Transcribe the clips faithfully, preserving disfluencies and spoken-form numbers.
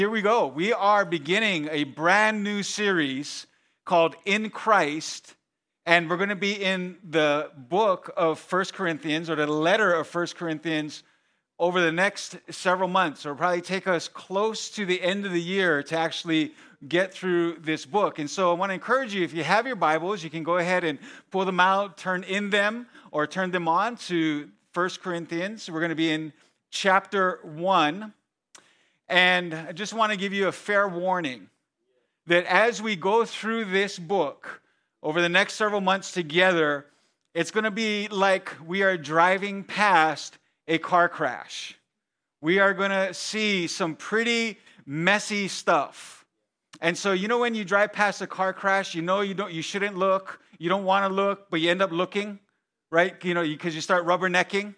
Here we go. We are beginning a brand new series called In Christ, and we're going to be in the book of First Corinthians, or the letter of First Corinthians, over the next several months. It'll probably take us close to the end of the year to actually get through this book. And so I want to encourage you, if you have your Bibles, you can go ahead and pull them out, turn in them, or turn them on to First Corinthians. We're going to be in chapter one. And I just want to give you a fair warning that as we go through this book over the next several months together, it's going to be like we are driving past a car crash. We are going to see some pretty messy stuff. And so, you know, when you drive past a car crash, you know you don't, you shouldn't look, you don't want to look, but you end up looking, right? You know, because you start rubbernecking.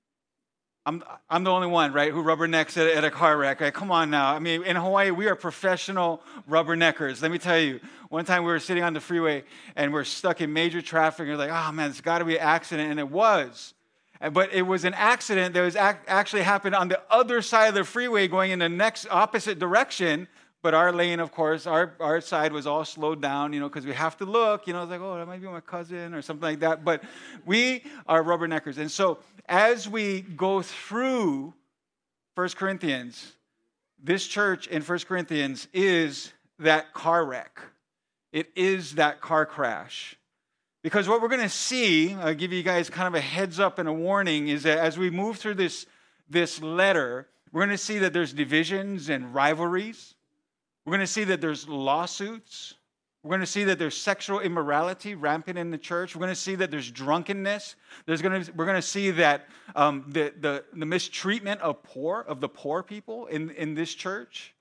I'm I'm the only one, right, who rubbernecks at, at a car wreck. Right? Come on now. I mean, in Hawaii, we are professional rubberneckers. Let me tell you, one time we were sitting on the freeway and we're stuck in major traffic. And we're like, oh, man, it's got to be an accident. And it was. But it was an accident that was ac- actually happened on the other side of the freeway going in the next opposite direction. But our lane, of course, our, our side was all slowed down, you know, because we have to look. You know, it's like, oh, that might be my cousin or something like that. But we are rubberneckers. And so as we go through First Corinthians, this church in First Corinthians is that car wreck. It is that car crash. Because what we're going to see, I'll give you guys kind of a heads up and a warning, is that as we move through this, this letter, we're going to see that there's divisions and rivalries. We're going to see that there's lawsuits. We're going to see that there's sexual immorality rampant in the church. We're going to see that there's drunkenness. There's going to, we're going to see that um, the, the, the mistreatment of poor, of the poor people in, in this church.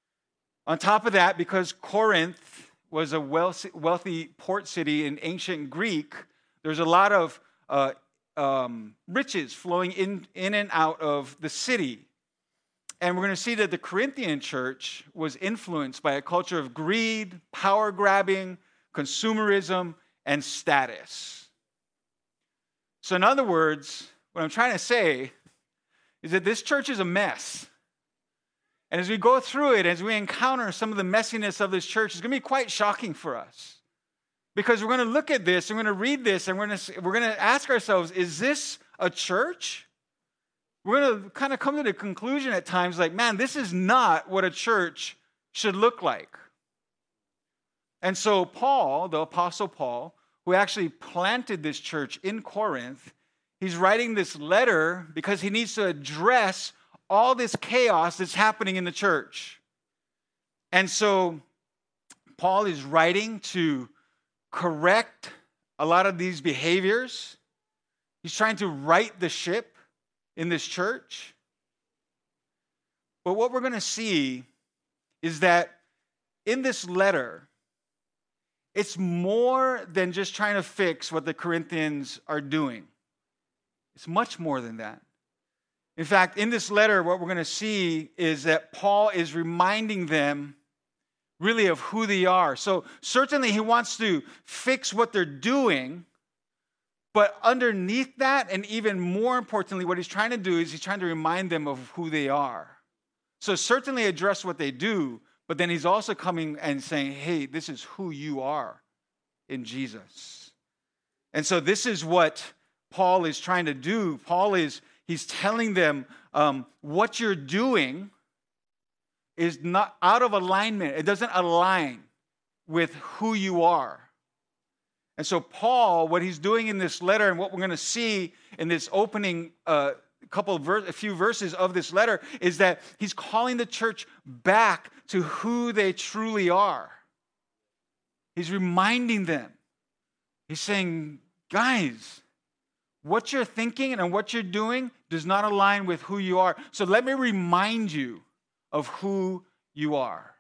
On top of that, because Corinth was a wealthy, wealthy port city in ancient Greek, there's a lot of uh, um, riches flowing in, in and out of the city. And we're going to see that the Corinthian church was influenced by a culture of greed, power grabbing, consumerism, and status. So in other words, what I'm trying to say is that this church is a mess. And as we go through it, as we encounter some of the messiness of this church, it's going to be quite shocking for us. Because we're going to look at this, and we're going to read this, and we're going to, we're going to ask ourselves, is this a church? We're going to kind of come to the conclusion at times like, man, this is not what a church should look like. And so Paul, the Apostle Paul, who actually planted this church in Corinth, he's writing this letter because he needs to address all this chaos that's happening in the church. And so Paul is writing to correct a lot of these behaviors. He's trying to right the ship in this church. But what we're going to see is that in this letter, it's more than just trying to fix what the Corinthians are doing. It's much more than that. In fact, in this letter, what we're going to see is that Paul is reminding them really of who they are. So certainly he wants to fix what they're doing. But underneath that, and even more importantly, what he's trying to do is he's trying to remind them of who they are. So certainly address what they do, but then he's also coming and saying, hey, this is who you are in Jesus. And so this is what Paul is trying to do. Paul is, he's telling them um, what you're doing is not out of alignment. It doesn't align with who you are. And so Paul, what he's doing in this letter, and what we're going to see in this opening uh, couple of verse, a few verses of this letter, is that he's calling the church back to who they truly are. He's reminding them. He's saying, guys, what you're thinking and what you're doing does not align with who you are. So let me remind you of who you are.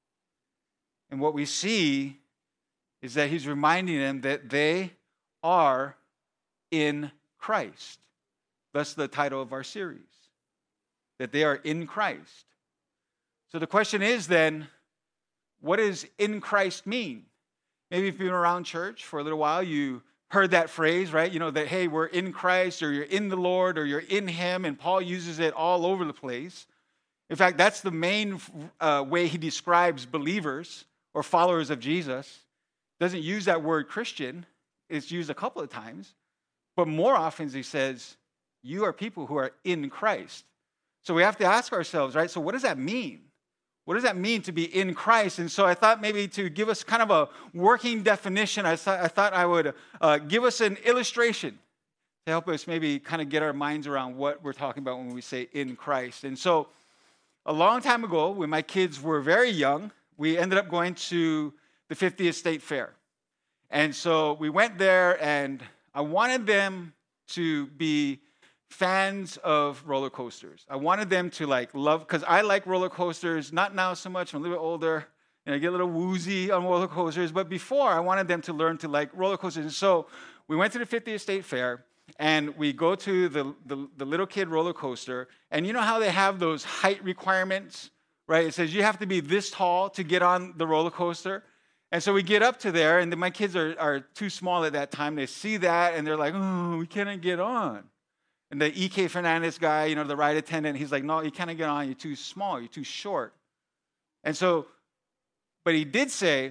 And what we see is that he's reminding them that they are in Christ. That's the title of our series, that they are in Christ. So the question is then, what does in Christ mean? Maybe if you've been around church for a little while, you heard that phrase, right? You know, that, hey, we're in Christ, or you're in the Lord, or you're in Him, and Paul uses it all over the place. In fact, that's the main uh, way he describes believers or followers of Jesus. Doesn't use that word Christian. It's used a couple of times. But more often he says, you are people who are in Christ. So we have to ask ourselves, right? So what does that mean? What does that mean to be in Christ? And so I thought maybe to give us kind of a working definition, I thought I, thought I would uh, give us an illustration to help us maybe kind of get our minds around what we're talking about when we say in Christ. And so a long time ago, when my kids were very young, we ended up going to the fiftieth State Fair. And so we went there, and I wanted them to be fans of roller coasters. I wanted them to like love, because I like roller coasters, not now so much, I'm a little bit older, and I get a little woozy on roller coasters, but before I wanted them to learn to like roller coasters. And so we went to the fiftieth State Fair, and we go to the, the, the little kid roller coaster, and you know how they have those height requirements, right? It says you have to be this tall to get on the roller coaster. And so we get up to there, and my kids are, are too small at that time. They see that, and they're like, oh, we can't get on. And the E K Fernandez guy, you know, the ride attendant, he's like, no, you can't get on. You're too small. You're too short. And so, but he did say,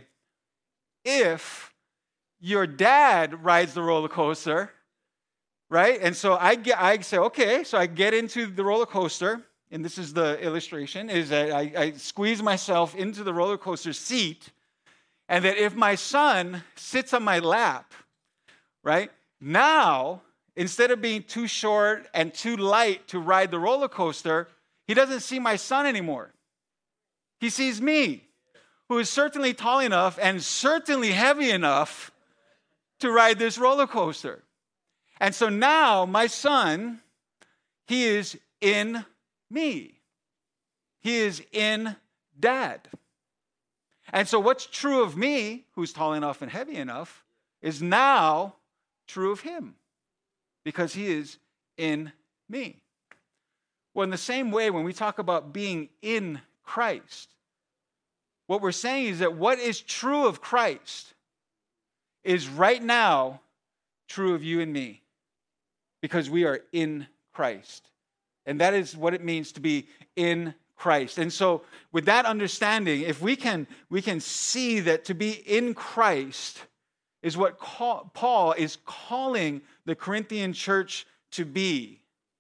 if your dad rides the roller coaster, right? And so I get, I say, okay. So I get into the roller coaster, and this is the illustration, is that I, I squeeze myself into the roller coaster seat, and that if my son sits on my lap, right, now, instead of being too short and too light to ride the roller coaster, he doesn't see my son anymore. He sees me, who is certainly tall enough and certainly heavy enough to ride this roller coaster. And so now my son, he is in me. He is in Dad. And so what's true of me, who's tall enough and heavy enough, is now true of him, because he is in me. Well, in the same way, when we talk about being in Christ, what we're saying is that what is true of Christ is right now true of you and me, because we are in Christ. And that is what it means to be in Christ. And so with that understanding, if we can, we can see that to be in Christ is what call, Paul is calling the Corinthian church to be.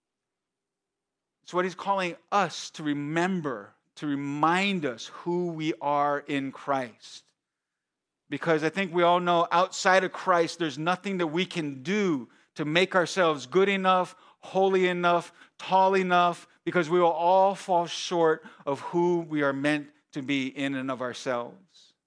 It's what he's calling us to remember, to remind us who we are in Christ. Because I think we all know outside of Christ, there's nothing that we can do to make ourselves good enough, holy enough, tall enough, because we will all fall short of who we are meant to be in and of ourselves.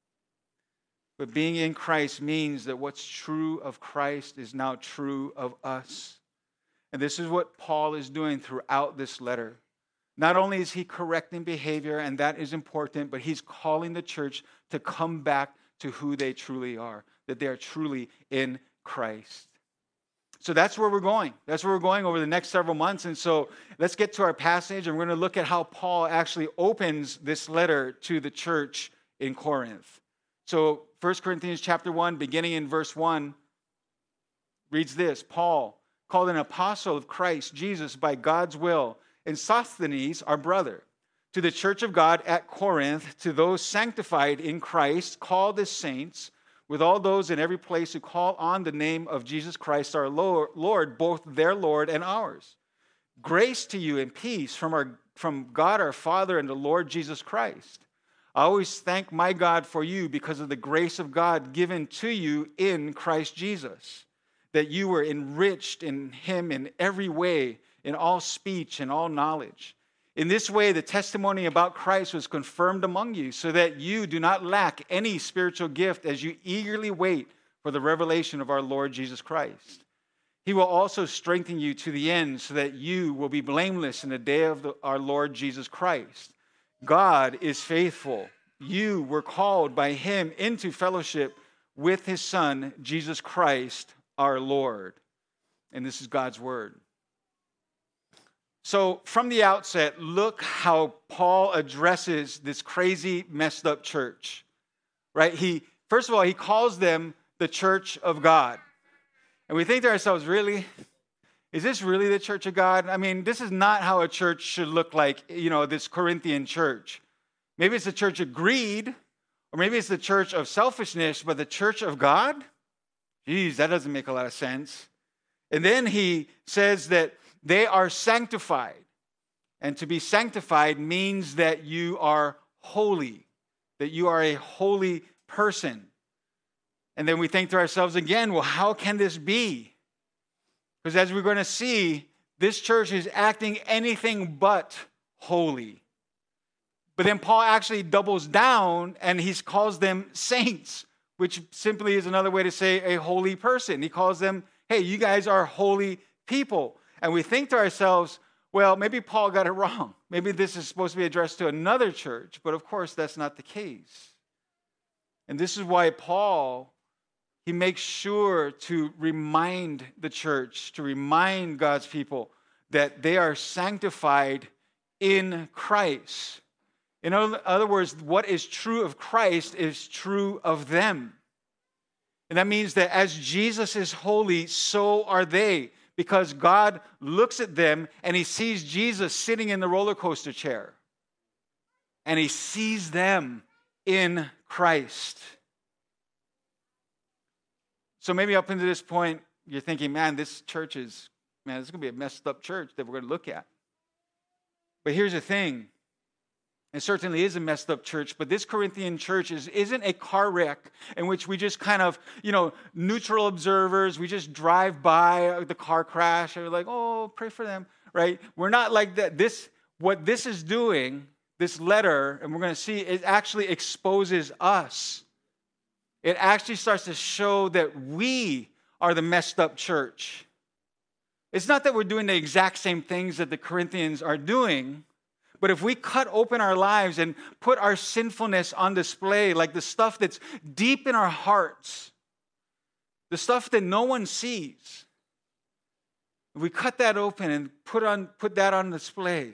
But being in Christ means that what's true of Christ is now true of us. And this is what Paul is doing throughout this letter. Not only is he correcting behavior, and that is important, but he's calling the church to come back to who they truly are, that they are truly in Christ. So that's where we're going. That's where we're going over the next several months. And so let's get to our passage, and we're going to look at how Paul actually opens this letter to the church in Corinth. So First Corinthians chapter one, beginning in verse one, reads this: Paul, called an apostle of Christ Jesus by God's will, and Sosthenes, our brother, to the church of God at Corinth, to those sanctified in Christ, called as saints, with all those in every place who call on the name of Jesus Christ our Lord, both their Lord and ours. Grace to you and peace from, our, from God our Father and the Lord Jesus Christ. I always thank my God for you because of the grace of God given to you in Christ Jesus, that you were enriched in him in every way, in all speech and all knowledge. In this way, the testimony about Christ was confirmed among you, so that you do not lack any spiritual gift as you eagerly wait for the revelation of our Lord Jesus Christ. He will also strengthen you to the end, so that you will be blameless in the day of the, our Lord Jesus Christ. God is faithful. You were called by him into fellowship with his Son, Jesus Christ, our Lord. And this is God's word. So from the outset, look how Paul addresses this crazy, messed up church, right? He, first of all, he calls them the church of God. And we think to ourselves, really? Is this really the church of God? I mean, this is not how a church should look like, you know, this Corinthian church. Maybe it's the church of greed, or maybe it's the church of selfishness, but the church of God? Geez, that doesn't make a lot of sense. And then he says that they are sanctified. And to be sanctified means that you are holy, that you are a holy person. And then we think to ourselves again, well, how can this be? Because as we're going to see, this church is acting anything but holy. But then Paul actually doubles down and he calls them saints, which simply is another way to say a holy person. He calls them, hey, you guys are holy people. And we think to ourselves, well, maybe Paul got it wrong. Maybe this is supposed to be addressed to another church, but of course that's not the case. And this is why Paul, he makes sure to remind the church, to remind God's people that they are sanctified in Christ. In other words, what is true of Christ is true of them. And that means that as Jesus is holy, so are they. Because God looks at them and he sees Jesus sitting in the roller coaster chair. And he sees them in Christ. So maybe up until this point, you're thinking, man, this church is, man, this is going to be a messed up church that we're going to look at. But here's the thing. It certainly is a messed up church, but this Corinthian church is, isn't a car wreck in which we just kind of, you know, neutral observers. We just drive by the car crash and we're like, oh, pray for them, right? We're not like that. This, what this is doing, this letter, and we're going to see, it actually exposes us. It actually starts to show that we are the messed up church. It's not that we're doing the exact same things that the Corinthians are doing, but if we cut open our lives and put our sinfulness on display, like the stuff that's deep in our hearts, the stuff that no one sees, if we cut that open and put on put that on display,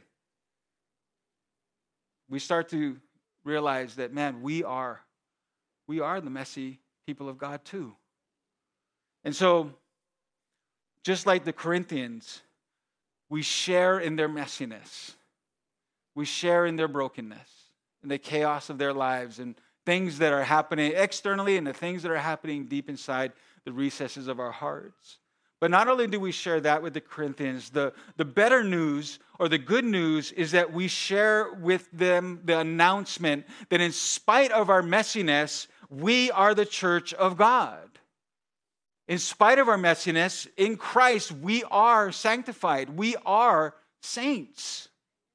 we start to realize that, man, we are, we are the messy people of God too. And so, just like the Corinthians, we share in their messiness. We share in their brokenness, in the chaos of their lives, and things that are happening externally and the things that are happening deep inside the recesses of our hearts. But not only do we share that with the Corinthians, the, the better news or the good news is that we share with them the announcement that in spite of our messiness, we are the church of God. In spite of our messiness, in Christ, we are sanctified. We are saints.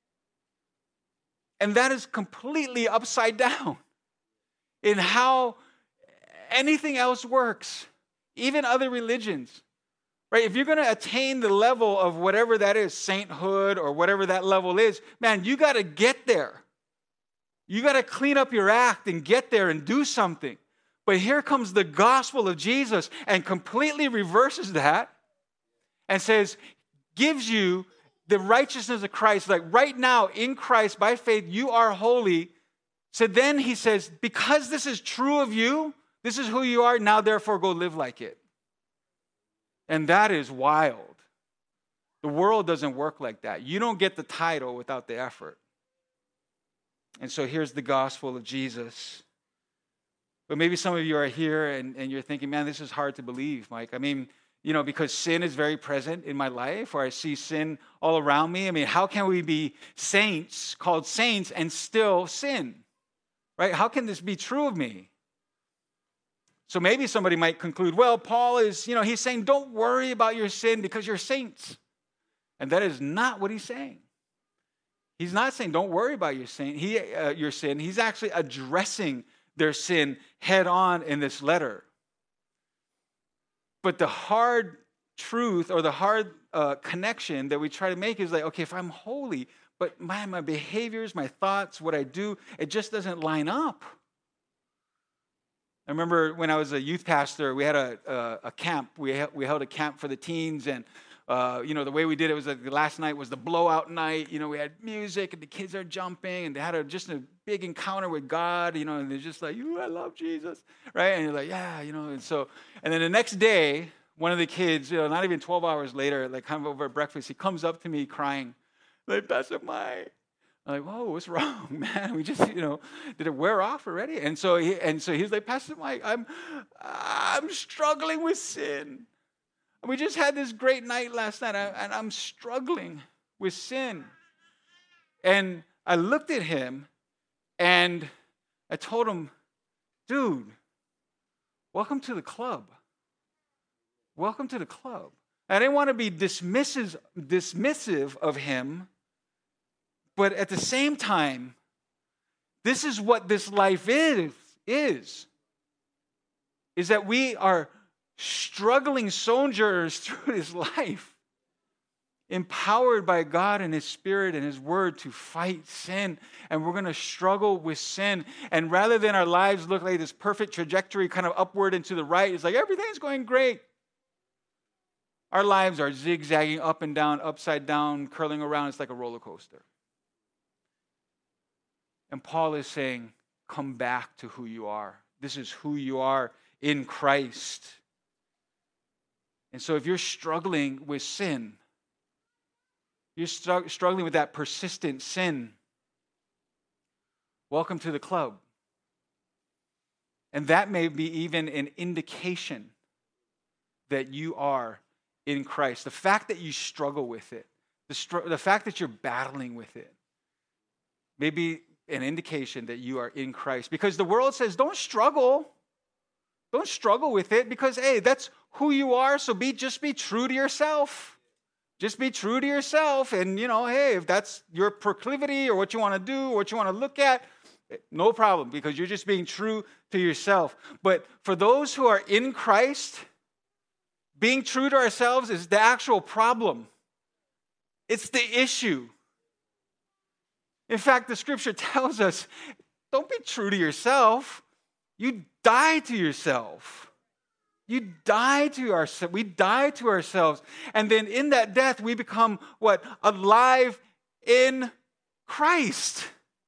And that is completely upside down in how anything else works, even other religions. Right? If you're going to attain the level of whatever that is, sainthood or whatever that level is, man, you got to get there. You got to clean up your act and get there and do something. But here comes the gospel of Jesus and completely reverses that and says, gives you the righteousness of Christ, like right now in Christ, by faith, you are holy. So then he says, because this is true of you, this is who you are, now therefore go live like it. And that is wild. The world doesn't work like that. You don't get the title without the effort. And so here's the gospel of Jesus. But maybe some of you are here and, and you're thinking, man, this is hard to believe, Mike. I mean, you know, because sin is very present in my life, or I see sin all around me. I mean, how can we be saints, called saints, and still sin? Right? How can this be true of me? So maybe somebody might conclude, well, Paul is, you know, he's saying, don't worry about your sin because you're saints. And that is not what he's saying. He's not saying, don't worry about your sin. He, uh, your sin. He's actually addressing their sin head on in this letter. But the hard truth or the hard uh, connection that we try to make is like, okay, if I'm holy, but my, my behaviors, my thoughts, what I do, it just doesn't line up. I remember when I was a youth pastor, we had a, a, a camp. We, we held a camp for the teens, and uh, you know, the way we did it was like the last night was the blowout night. You know, we had music, and the kids are jumping, and they had a, just a big encounter with God, you know, and they're just like, "Ooh, I love Jesus," right? And you're like, yeah, you know, and so, and then the next day, one of the kids, you know, not even twelve hours later, like kind of over at breakfast, he comes up to me crying, like, Pastor Mike. I'm like, whoa, what's wrong, man? We just, you know, did it wear off already? And so he, and so he's like, Pastor Mike, I'm, I'm struggling with sin. We just had this great night last night, and I'm struggling with sin. And I looked at him, and I told him, dude, welcome to the club. Welcome to the club. I didn't want to be dismissive, dismissive of him, but at the same time, this is what this life is, is, is that we are struggling sojourners through this life, empowered by God and His Spirit and His Word to fight sin. And we're going to struggle with sin. And rather than our lives look like this perfect trajectory kind of upward and to the right, it's like everything's going great. Our lives are zigzagging up and down, upside down, curling around. It's like a roller coaster. And Paul is saying, come back to who you are. This is who you are in Christ. And so if you're struggling with sin, you're stru- struggling with that persistent sin, welcome to the club. And that may be even an indication that you are in Christ. The fact that you struggle with it, the, str- the fact that you're battling with it, may be an indication that you are in Christ. Because the world says, don't struggle. Don't struggle with it because, hey, that's who you are, so be just be true to yourself. Just be true to yourself. And, you know, hey, if that's your proclivity or what you want to do or what you want to look at, no problem, because you're just being true to yourself. But for those who are in Christ, being true to ourselves is the actual problem. It's the issue. In fact, the scripture tells us, don't be true to yourself. You die to yourself. You die to ourselves. We die to ourselves. And then in that death, we become what? Alive in Christ.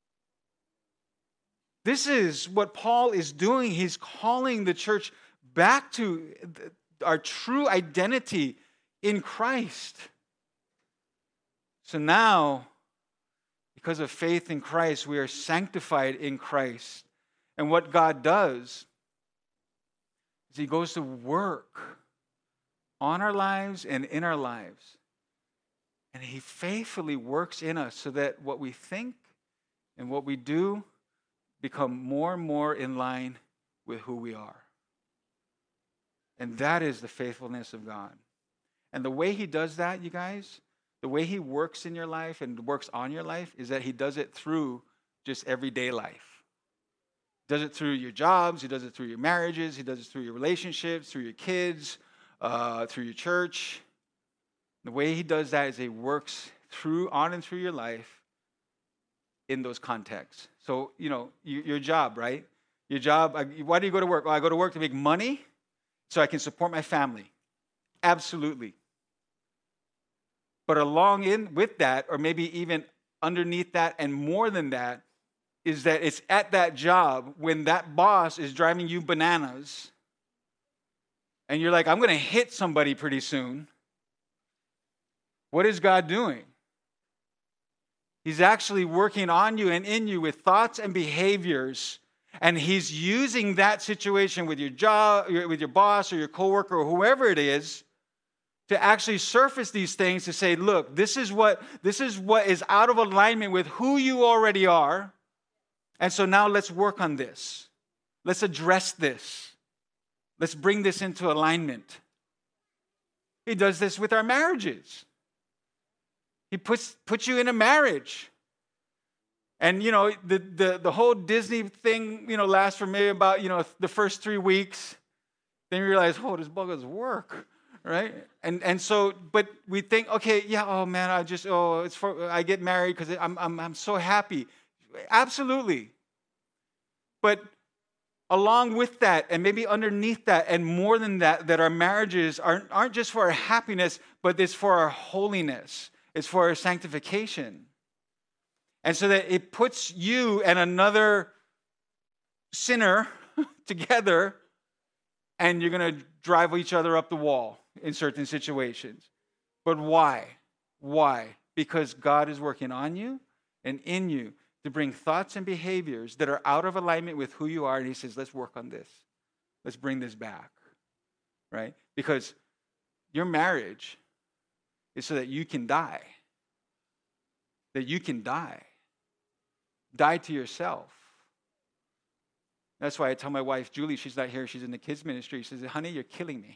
This is what Paul is doing. He's calling the church back to our true identity in Christ. So now, because of faith in Christ, we are sanctified in Christ. And what God does is He goes to work on our lives and in our lives. And He faithfully works in us so that what we think and what we do become more and more in line with who we are. And that is the faithfulness of God. And the way He does that, you guys, the way He works in your life and works on your life is that He does it through just everyday life. He does it through your jobs. He does it through your marriages. He does it through your relationships, through your kids, uh, through your church. The way He does that is He works through, on and through your life in those contexts. So, you know, you, your job, right? Your job, why do you go to work? Well, I go to work to make money so I can support my family. Absolutely. But along in with that, or maybe even underneath that and more than that, is that it's at that job when that boss is driving you bananas and you're like, I'm going to hit somebody pretty soon. What is God doing? He's actually working on you and in you with thoughts and behaviors, and He's using that situation with your job, with your boss or your coworker or whoever it is to actually surface these things to say, look, this is what this is what is out of alignment with who you already are. And so now let's work on this. Let's address this. Let's bring this into alignment. He does this with our marriages. He puts puts you in a marriage. And, you know, the, the, the whole Disney thing, you know, lasts for maybe about, you know, the first three weeks. Then you realize, oh, this bugger's work, right? And and so, but we think, okay, yeah, oh, man, I just, oh, it's for, I get married because I'm, I'm, I'm so happy. Absolutely. But along with that, and maybe underneath that, and more than that, that our marriages aren't, aren't just for our happiness, but it's for our holiness. It's for our sanctification. And so that it puts you and another sinner together, and you're going to drive each other up the wall. in certain situations. But why? Why? Because God is working on you and in you to bring thoughts and behaviors that are out of alignment with who you are. And he says, let's work on this. Let's bring this back, right? Because your marriage is so that you can die. That you can die. Die to yourself. That's why I tell my wife, Julie, she's not here, she's in the kids ministry. She says, honey, you're killing me.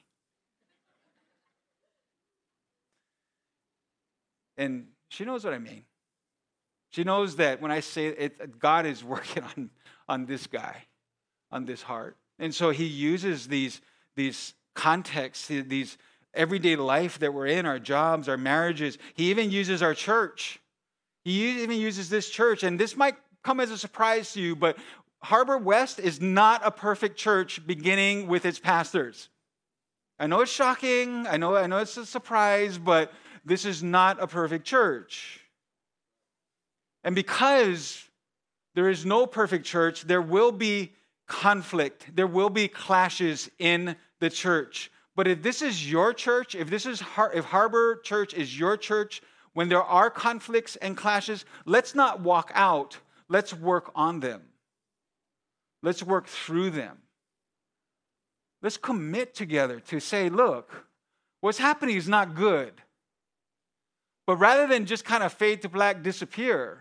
And she knows what I mean. She knows that when I say it, God is working on, on this guy, on this heart. And so he uses these, these contexts, these everyday life that we're in, our jobs, our marriages. He even uses our church. He even uses this church. And this might come as a surprise to you, but Harbor West is not a perfect church beginning with its pastors. I know it's shocking. I know, I know it's a surprise, but this is not a perfect church. And because there is no perfect church, there will be conflict. There will be clashes in the church. But if this is your church, if this is Har- if Harbor Church is your church, when there are conflicts and clashes, let's not walk out. Let's work on them. Let's work through them. Let's commit together to say, look, what's happening is not good. But rather than just kind of fade to black, disappear,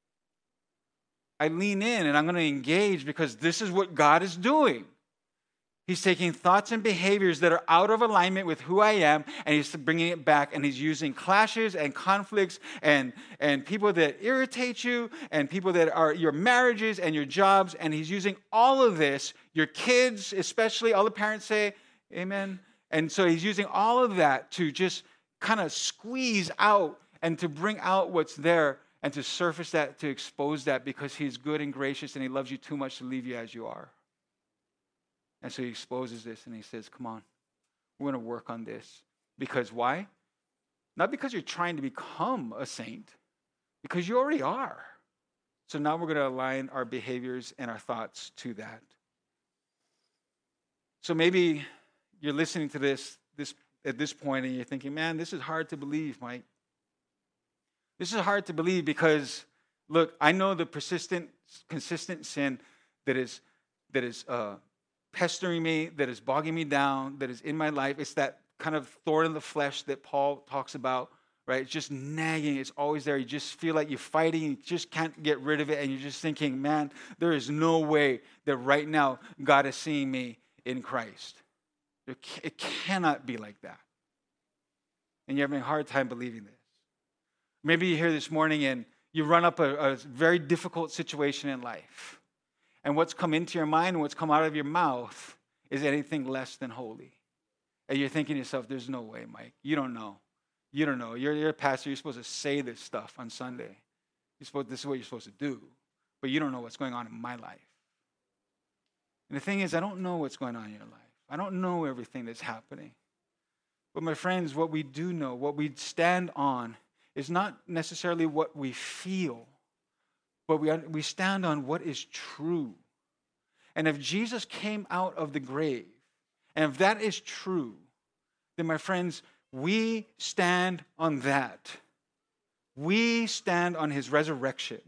I lean in and I'm going to engage because this is what God is doing. He's taking thoughts and behaviors that are out of alignment with who I am, and he's bringing it back, and he's using clashes and conflicts and, and people that irritate you and people that are your marriages and your jobs, and he's using all of this, your kids especially, all the parents say, amen. And so he's using all of that to just kind of squeeze out and to bring out what's there and to surface that, to expose that, because he's good and gracious and he loves you too much to leave you as you are. And so he exposes this and he says, come on, we're going to work on this. Because why? Not because you're trying to become a saint, because you already are. So now we're going to align our behaviors and our thoughts to that. So maybe you're listening to this, this at this point and you're thinking, man, this is hard to believe, Mike. This is hard to believe because, look, I know the persistent, consistent sin that is that is uh, pestering me, that is bogging me down, that is in my life. It's that kind of thorn in the flesh that Paul talks about, right? It's just nagging. It's always there. You just feel like you're fighting. You just can't get rid of it. And you're just thinking, man, there is no way that right now God is seeing me in Christ. It cannot be like that. And you're having a hard time believing this. Maybe you're here this morning and you run up a, a very difficult situation in life. And what's come into your mind and what's come out of your mouth is anything less than holy. And you're thinking to yourself, there's no way, Mike. You don't know. You don't know. You're, you're a pastor. You're supposed to say this stuff on Sunday. You're supposed, this is what you're supposed to do. But you don't know what's going on in my life. And the thing is, I don't know what's going on in your life. I don't know everything that's happening. But my friends, what we do know, what we stand on, is not necessarily what we feel, but we, we stand on what is true. And if Jesus came out of the grave, and if that is true, then my friends, we stand on that. We stand on his resurrection.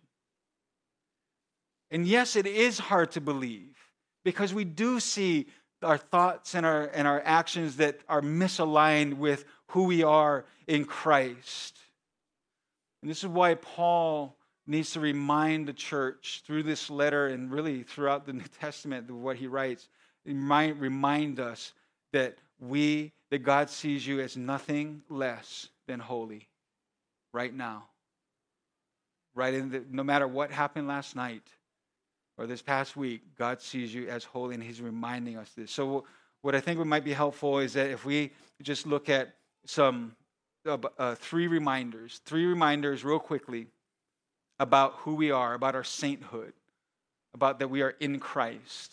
And yes, it is hard to believe because we do see our thoughts and our, and our actions that are misaligned with who we are in Christ. And this is why Paul needs to remind the church through this letter and really throughout the New Testament, what he writes, remind, remind us that we, that God sees you as nothing less than holy right now. Right in the, no matter what happened last night or this past week, God sees you as holy, and he's reminding us this. So what I think might be helpful is that if we just look at some uh, uh, three reminders, three reminders real quickly about who we are, about our sainthood, about that we are in Christ.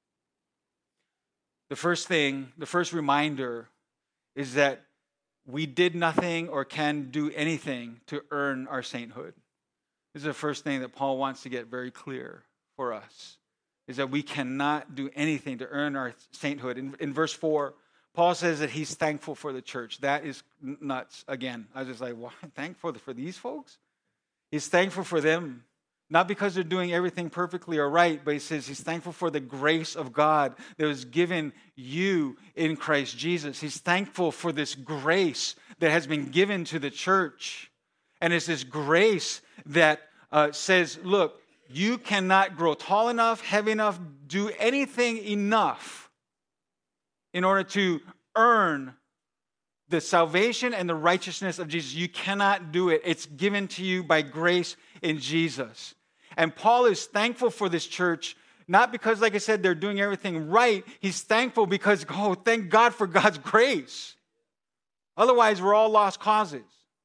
The first thing, the first reminder is that we did nothing or can do anything to earn our sainthood. This is the first thing that Paul wants to get very clear for us, is that we cannot do anything to earn our sainthood. In, in verse four, Paul says that he's thankful for the church. That is nuts. Again, I was just like, what? Thankful for these folks? He's thankful for them, not because they're doing everything perfectly or right, but he says he's thankful for the grace of God that was given you in Christ Jesus. He's thankful for this grace that has been given to the church. And it's this grace that uh, says, look, you cannot grow tall enough, heavy enough, do anything enough in order to earn the salvation and the righteousness of Jesus. You cannot do it. It's given to you by grace in Jesus. And Paul is thankful for this church, not because, like I said, they're doing everything right. He's thankful because, oh, thank God for God's grace. Otherwise, we're all lost causes.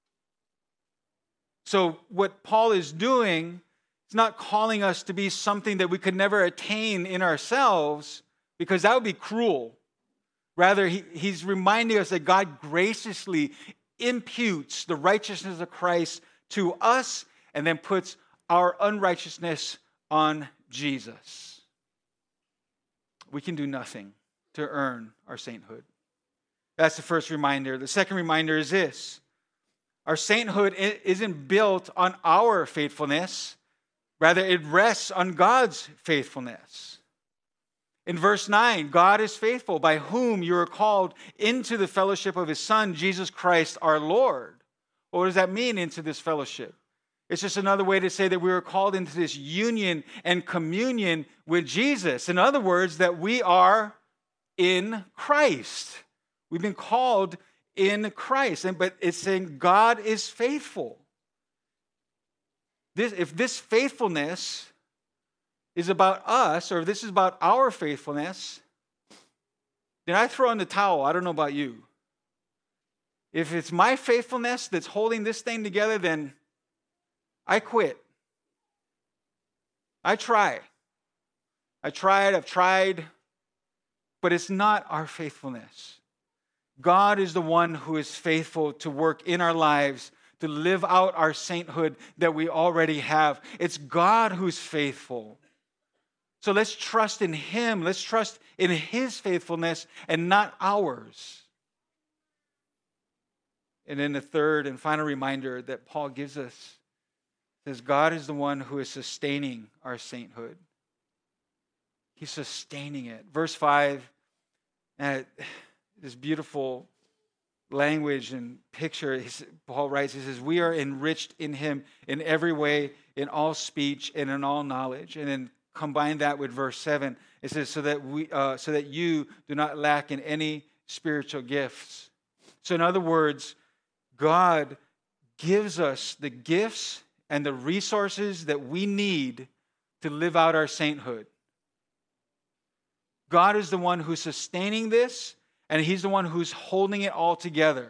So what Paul is doing is not calling us to be something that we could never attain in ourselves, because that would be cruel. Rather, he, he's reminding us that God graciously imputes the righteousness of Christ to us and then puts our unrighteousness on Jesus. We can do nothing to earn our sainthood. That's the first reminder. The second reminder is this. Our sainthood isn't built on our faithfulness. Rather, it rests on God's faithfulness. In verse nine, God is faithful, by whom you are called into the fellowship of his Son, Jesus Christ our Lord. What does that mean, into this fellowship? It's just another way to say that we were called into this union and communion with Jesus. In other words, that we are in Christ. We've been called in Christ. And, but it's saying God is faithful. This, if this faithfulness is about us, or if this is about our faithfulness, then I throw in the towel. I don't know about you. If it's my faithfulness that's holding this thing together, then I quit. I try. I tried, I've tried, but it's not our faithfulness. God is the one who is faithful to work in our lives, to live out our sainthood that we already have. It's God who's faithful. So let's trust in him. Let's trust in his faithfulness and not ours. And then the third and final reminder that Paul gives us says God is the one who is sustaining our sainthood. He's sustaining it. Verse five, uh, this beautiful language and picture, Paul writes, he says, we are enriched in him in every way, in all speech and in all knowledge. And then combine that with verse seven. It says, so that we, uh, so that you do not lack in any spiritual gifts. So in other words, God gives us the gifts and the resources that we need to live out our sainthood. God is the one who's sustaining this, and he's the one who's holding it all together.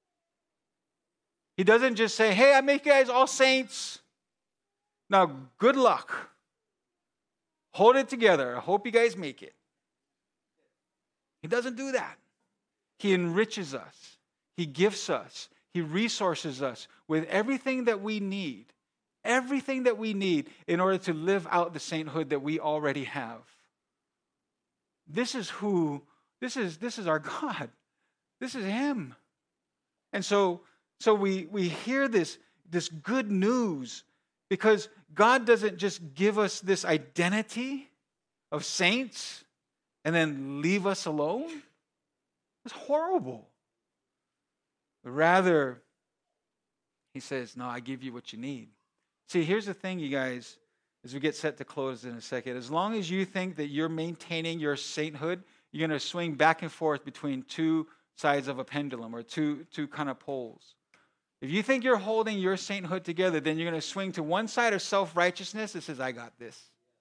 He doesn't just say, hey, I make you guys all saints. Now, good luck. Hold it together. I hope you guys make it. He doesn't do that. He enriches us. He gifts us. He resources us with everything that we need. Everything that we need in order to live out the sainthood that we already have. This is who, this is, this is our God. This is him. And so, so we, we hear this, this good news because God doesn't just give us this identity of saints and then leave us alone. It's horrible. But rather, he says, no, I give you what you need. See, here's the thing, you guys, as we get set to close in a second. As long as you think that you're maintaining your sainthood, you're going to swing back and forth between two sides of a pendulum or two, two kind of poles. If you think you're holding your sainthood together, then you're going to swing to one side of self-righteousness that says, I got this.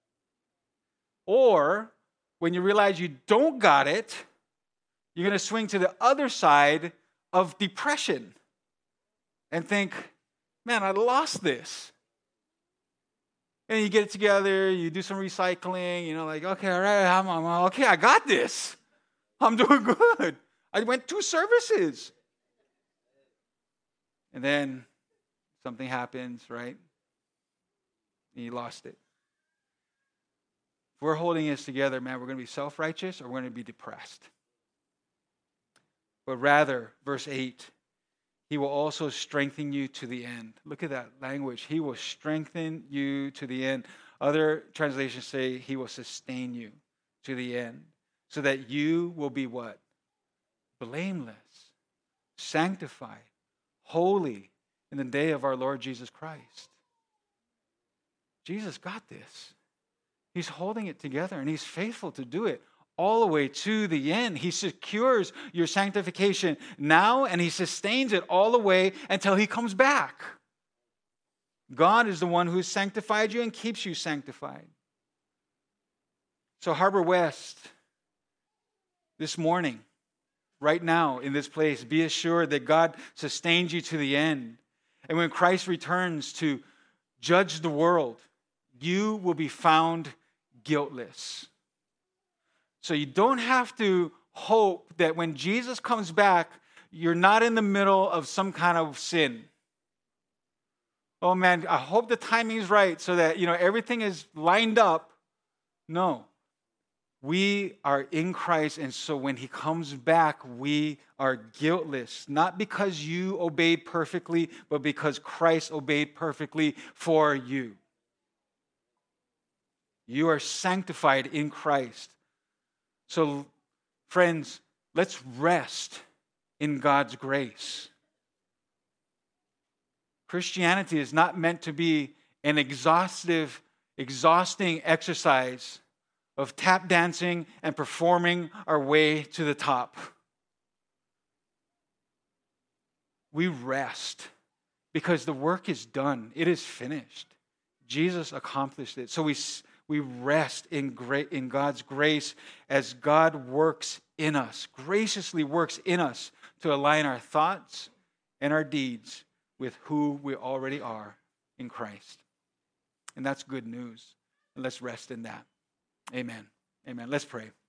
Or when you realize you don't got it, you're going to swing to the other side of depression and think, man, I lost this. And you get it together, you do some recycling, you know, like, okay, all right, I'm, I'm okay, I got this. I'm doing good. I went two services. And then something happens, right? And you lost it. If we're holding this together, man, we're going to be self-righteous or we're going to be depressed. but rather, verse eight, he will also strengthen you to the end. Look at that language. He will strengthen you to the end. Other translations say he will sustain you to the end, so that you will be what? Blameless, sanctified, holy in the day of our Lord Jesus Christ. Jesus got this. He's holding it together, and he's faithful to do it all the way to the end. He secures your sanctification now, and he sustains it all the way until he comes back. God is the one who has sanctified you and keeps you sanctified. So Harbor West, this morning, right now in this place, be assured that God sustains you to the end. And when Christ returns to judge the world, you will be found guiltless. So you don't have to hope that when Jesus comes back, you're not in the middle of some kind of sin. Oh man, I hope the timing is right so that, you know, everything is lined up. No. We are in Christ, and so when he comes back, we are guiltless. Not because you obeyed perfectly, but because Christ obeyed perfectly for you. You are sanctified in Christ. So, friends, let's rest in God's grace. Christianity is not meant to be an exhaustive, exhausting exercise of tap dancing and performing our way to the top. We rest because the work is done. It is finished. Jesus accomplished it. So we We rest in great in God's grace as God works in us, graciously works in us to align our thoughts and our deeds with who we already are in Christ. And that's good news. And let's rest in that. Amen. Amen. Let's pray.